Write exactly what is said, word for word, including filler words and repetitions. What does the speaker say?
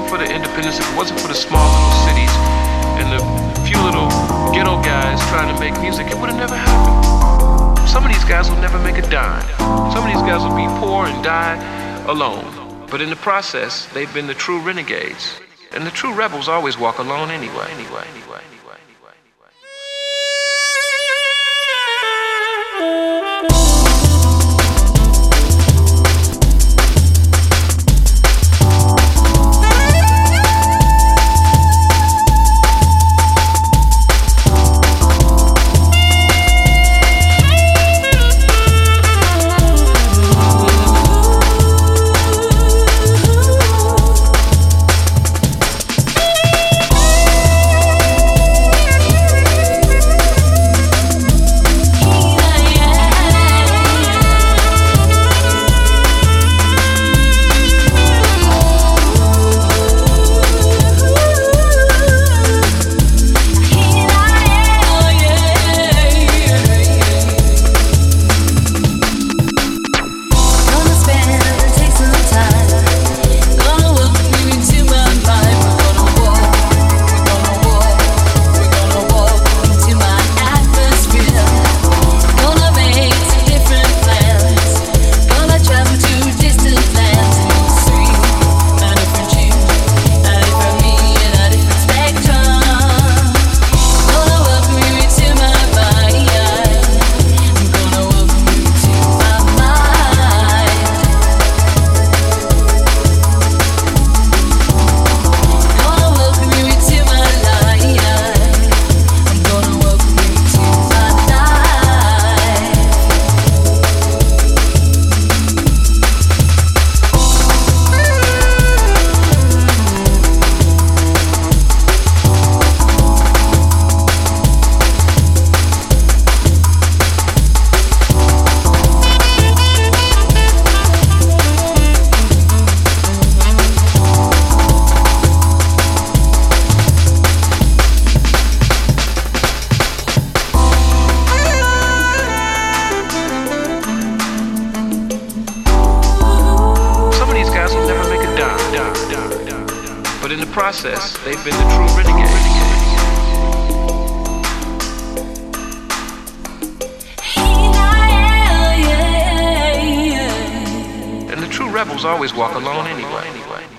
for the independence, if it wasn't for the small little cities and the few little ghetto guys trying to make music, it would have never happened. Some of these guys will never make a dime. Some of these guys will be poor and die alone. But in the process, they've been the true renegades. And the true rebels always walk alone anyway, anyway, anyway, anyway, anyway, anyway. But in the process, they've been the true renegades. And the true rebels always walk alone anyway.